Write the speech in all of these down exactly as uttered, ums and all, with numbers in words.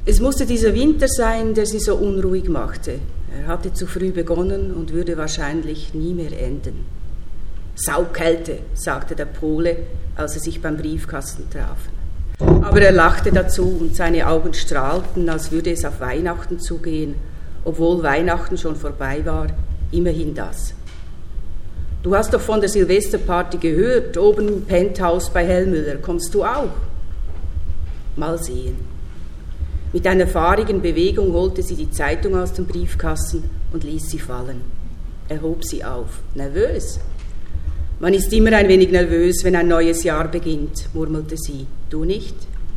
Es musste dieser Winter sein, der sie so unruhig machte. Er hatte zu früh begonnen und würde wahrscheinlich nie mehr enden. Saukälte, sagte der Pole, als sie sich beim Briefkasten trafen. Aber er lachte dazu und seine Augen strahlten, als würde es auf Weihnachten zugehen, obwohl Weihnachten schon vorbei war, immerhin das. Du hast doch von der Silvesterparty gehört, oben im Penthouse bei Hellmüller. Kommst du auch? Mal sehen. Mit einer fahrigen Bewegung holte sie die Zeitung aus dem Briefkasten und ließ sie fallen. Er hob sie auf. Nervös? Man ist immer ein wenig nervös, wenn ein neues Jahr beginnt, murmelte sie. Du nicht?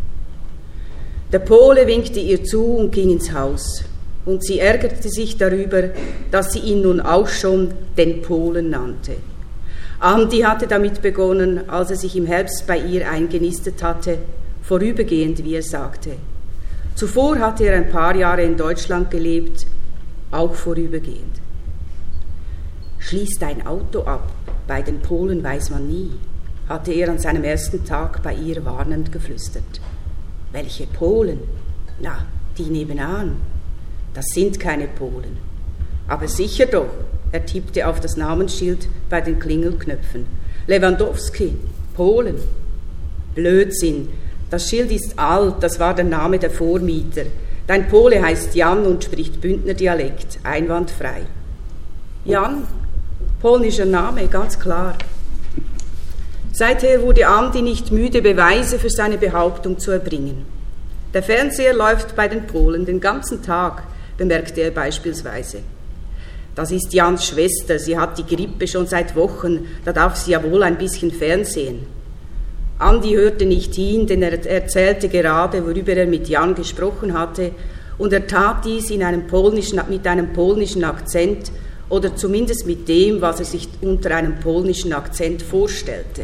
Der Pole winkte ihr zu und ging ins Haus. Und sie ärgerte sich darüber, dass sie ihn nun auch schon den Polen nannte. Andi hatte damit begonnen, als er sich im Herbst bei ihr eingenistet hatte, vorübergehend, wie er sagte. Zuvor hatte er ein paar Jahre in Deutschland gelebt, auch vorübergehend. Schließ dein Auto ab, bei den Polen weiß man nie, hatte er an seinem ersten Tag bei ihr warnend geflüstert. Welche Polen? Na, die nebenan. Das sind keine Polen. Aber sicher doch, er tippte auf das Namensschild bei den Klingelknöpfen. Lewandowski, Polen. Blödsinn, das Schild ist alt, das war der Name der Vormieter. Dein Pole heißt Jan und spricht Bündnerdialekt, einwandfrei. Jan, polnischer Name, ganz klar. Seither wurde Andi nicht müde, Beweise für seine Behauptung zu erbringen. Der Fernseher läuft bei den Polen den ganzen Tag, bemerkte er beispielsweise. Das ist Jans Schwester, sie hat die Grippe schon seit Wochen, da darf sie ja wohl ein bisschen Fernsehen. Andi hörte nicht hin, denn er erzählte gerade, worüber er mit Jan gesprochen hatte, und er tat dies in einem polnischen, mit einem polnischen Akzent oder zumindest mit dem, was er sich unter einem polnischen Akzent vorstellte.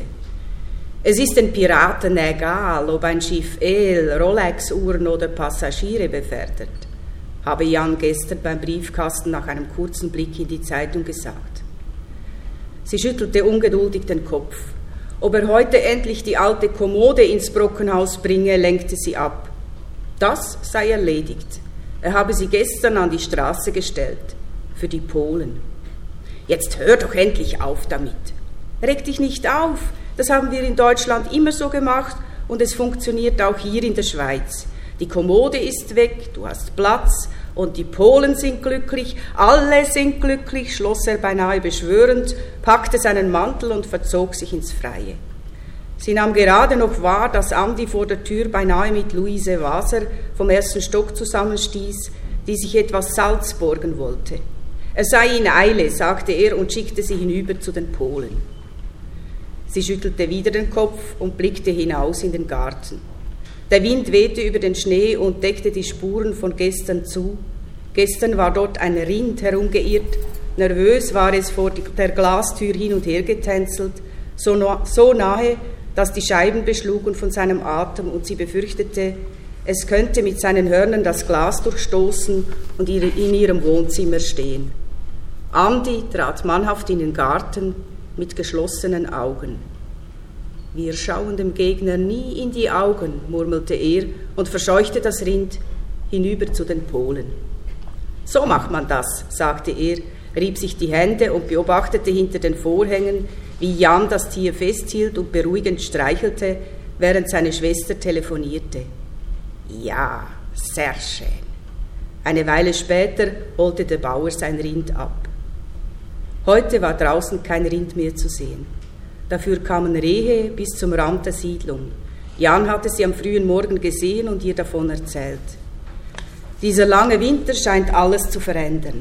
Es ist den Piraten egal, ob ein Schiff El, Rolex-Uhren oder Passagiere befördert, habe Jan gestern beim Briefkasten nach einem kurzen Blick in die Zeitung gesagt. Sie schüttelte ungeduldig den Kopf. Ob er heute endlich die alte Kommode ins Brockenhaus bringe, lenkte sie ab. Das sei erledigt. Er habe sie gestern an die Straße gestellt. Für die Polen. Jetzt hör doch endlich auf damit. Reg dich nicht auf. Das haben wir in Deutschland immer so gemacht und es funktioniert auch hier in der Schweiz. Die Kommode ist weg, du hast Platz und die Polen sind glücklich, alle sind glücklich, schloss er beinahe beschwörend, packte seinen Mantel und verzog sich ins Freie. Sie nahm gerade noch wahr, dass Andi vor der Tür beinahe mit Luise Waser vom ersten Stock zusammenstieß, die sich etwas Salz borgen wollte. Er sei in Eile, sagte er und schickte sie hinüber zu den Polen. Sie schüttelte wieder den Kopf und blickte hinaus in den Garten. Der Wind wehte über den Schnee und deckte die Spuren von gestern zu. Gestern war dort ein Rind herumgeirrt, nervös war es vor der Glastür hin und her getänzelt, so, no, so nahe, dass die Scheiben beschlugen von seinem Atem und sie befürchtete, es könnte mit seinen Hörnern das Glas durchstoßen und in ihrem Wohnzimmer stehen. Andi trat mannhaft in den Garten mit geschlossenen Augen. Wir schauen dem Gegner nie in die Augen, murmelte er und verscheuchte das Rind hinüber zu den Polen. So macht man das, sagte er, rieb sich die Hände und beobachtete hinter den Vorhängen, wie Jan das Tier festhielt und beruhigend streichelte, während seine Schwester telefonierte. Ja, sehr schön. Eine Weile später holte der Bauer sein Rind ab. Heute war draußen kein Rind mehr zu sehen. Dafür kamen Rehe bis zum Rand der Siedlung. Jan hatte sie am frühen Morgen gesehen und ihr davon erzählt. Dieser lange Winter scheint alles zu verändern.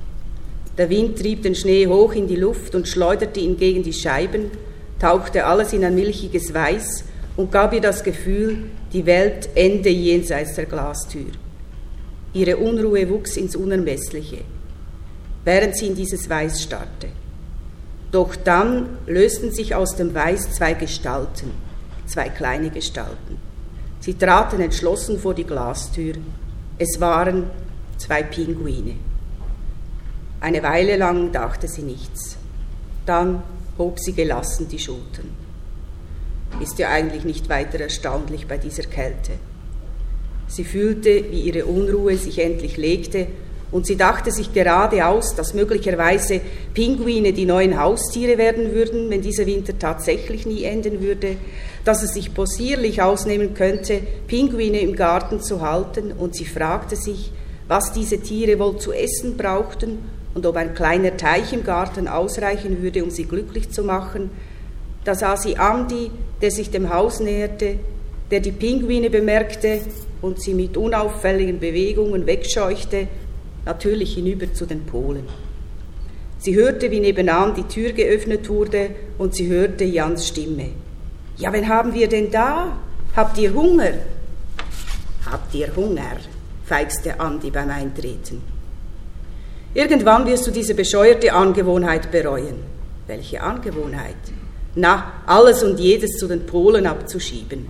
Der Wind trieb den Schnee hoch in die Luft und schleuderte ihn gegen die Scheiben, tauchte alles in ein milchiges Weiß und gab ihr das Gefühl, die Welt ende jenseits der Glastür. Ihre Unruhe wuchs ins Unermessliche, während sie in dieses Weiß starrte. Doch dann lösten sich aus dem Weiß zwei Gestalten, zwei kleine Gestalten. Sie traten entschlossen vor die Glastür. Es waren zwei Pinguine. Eine Weile lang dachte sie nichts. Dann hob sie gelassen die Schultern. Ist ja eigentlich nicht weiter erstaunlich bei dieser Kälte. Sie fühlte, wie ihre Unruhe sich endlich legte, und sie dachte sich gerade aus, dass möglicherweise Pinguine die neuen Haustiere werden würden, wenn dieser Winter tatsächlich nie enden würde, dass es sich possierlich ausnehmen könnte, Pinguine im Garten zu halten, und sie fragte sich, was diese Tiere wohl zu essen brauchten und ob ein kleiner Teich im Garten ausreichen würde, um sie glücklich zu machen. Da sah sie Andi, der sich dem Haus näherte, der die Pinguine bemerkte und sie mit unauffälligen Bewegungen wegscheuchte, natürlich hinüber zu den Polen. Sie hörte, wie nebenan die Tür geöffnet wurde, und sie hörte Jans Stimme. »Ja, wen haben wir denn da? Habt ihr Hunger?« »Habt ihr Hunger?«, feixte Andi beim Eintreten. »Irgendwann wirst du diese bescheuerte Angewohnheit bereuen.« »Welche Angewohnheit?« »Na, alles und jedes zu den Polen abzuschieben.«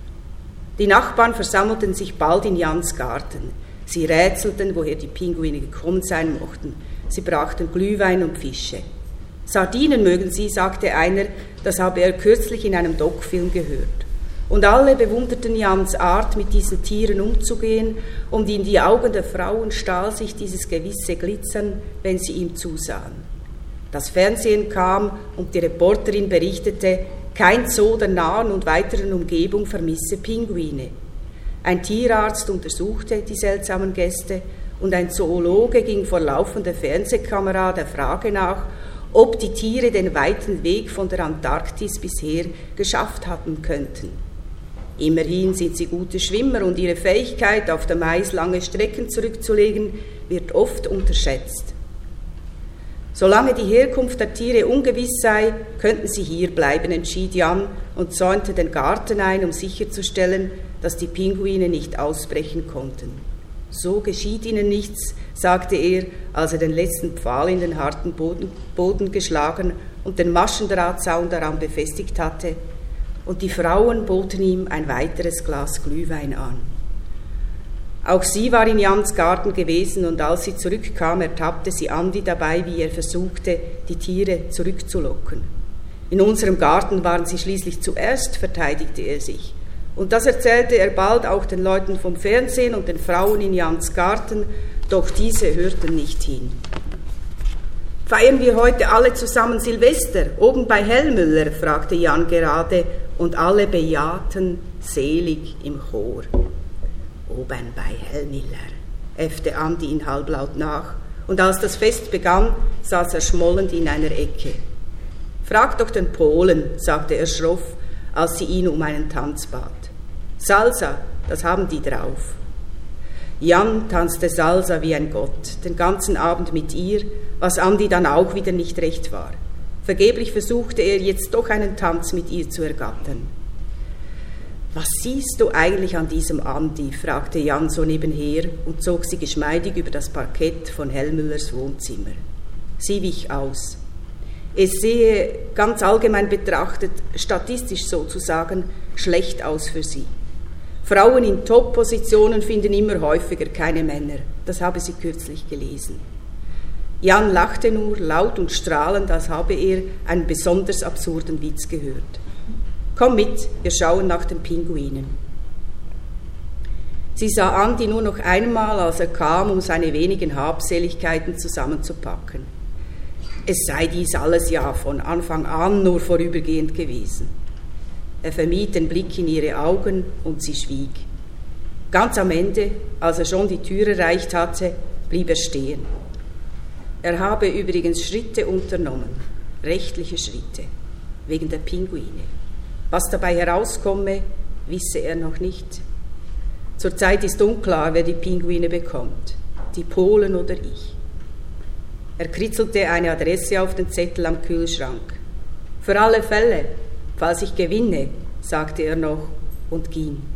Die Nachbarn versammelten sich bald in Jans Garten. Sie rätselten, woher die Pinguine gekommen sein mochten. Sie brachten Glühwein und Fische. »Sardinen mögen sie«, sagte einer, das habe er kürzlich in einem Doc-Film gehört. Und alle bewunderten Jans Art, mit diesen Tieren umzugehen, und in die Augen der Frauen stahl sich dieses gewisse Glitzern, wenn sie ihm zusahen. Das Fernsehen kam und die Reporterin berichtete, kein Zoo der nahen und weiteren Umgebung vermisse Pinguine. Ein Tierarzt untersuchte die seltsamen Gäste und ein Zoologe ging vor laufender Fernsehkamera der Frage nach, ob die Tiere den weiten Weg von der Antarktis bisher geschafft hatten könnten. Immerhin sind sie gute Schwimmer und ihre Fähigkeit, auf dem Eis lange Strecken zurückzulegen, wird oft unterschätzt. Solange die Herkunft der Tiere ungewiss sei, könnten sie hier bleiben, entschied Jan und zäunte den Garten ein, um sicherzustellen, dass die Pinguine nicht ausbrechen konnten. »So geschieht ihnen nichts«, sagte er, als er den letzten Pfahl in den harten Boden, Boden geschlagen und den Maschendrahtzaun daran befestigt hatte, und die Frauen boten ihm ein weiteres Glas Glühwein an. Auch sie war in Jans Garten gewesen, und als sie zurückkam, ertappte sie Andi dabei, wie er versuchte, die Tiere zurückzulocken. »In unserem Garten waren sie schließlich zuerst«, verteidigte er sich. Und das erzählte er bald auch den Leuten vom Fernsehen und den Frauen in Jans Garten, doch diese hörten nicht hin. »Feiern wir heute alle zusammen Silvester, oben bei Hellmüller?«, fragte Jan gerade, und alle bejahten selig im Chor. »Oben bei Hellmüller«, äffte Andi ihn halblaut nach, und als das Fest begann, saß er schmollend in einer Ecke. »Frag doch den Polen«, sagte er schroff, als sie ihn um einen Tanz bat. »Salsa, das haben die drauf.« Jan tanzte Salsa wie ein Gott, den ganzen Abend mit ihr, was Andi dann auch wieder nicht recht war. Vergeblich versuchte er jetzt doch einen Tanz mit ihr zu ergattern. »Was siehst du eigentlich an diesem Andi?«, fragte Jan so nebenher und zog sie geschmeidig über das Parkett von Hellmüllers Wohnzimmer. Sie wich aus. Es sehe, ganz allgemein betrachtet, statistisch sozusagen, schlecht aus für sie. Frauen in Top-Positionen finden immer häufiger keine Männer. Das habe sie kürzlich gelesen. Jan lachte nur, laut und strahlend, als habe er einen besonders absurden Witz gehört. »Komm mit, wir schauen nach den Pinguinen.« Sie sah Andi nur noch einmal, als er kam, um seine wenigen Habseligkeiten zusammenzupacken. Es sei dies alles ja von Anfang an nur vorübergehend gewesen. Er vermied den Blick in ihre Augen und sie schwieg. Ganz am Ende, als er schon die Tür erreicht hatte, blieb er stehen. Er habe übrigens Schritte unternommen, rechtliche Schritte, wegen der Pinguine. Was dabei herauskomme, wisse er noch nicht. Zurzeit ist unklar, wer die Pinguine bekommt, die Polen oder ich. Er kritzelte eine Adresse auf den Zettel am Kühlschrank. »Für alle Fälle, falls ich gewinne«, sagte er noch und ging.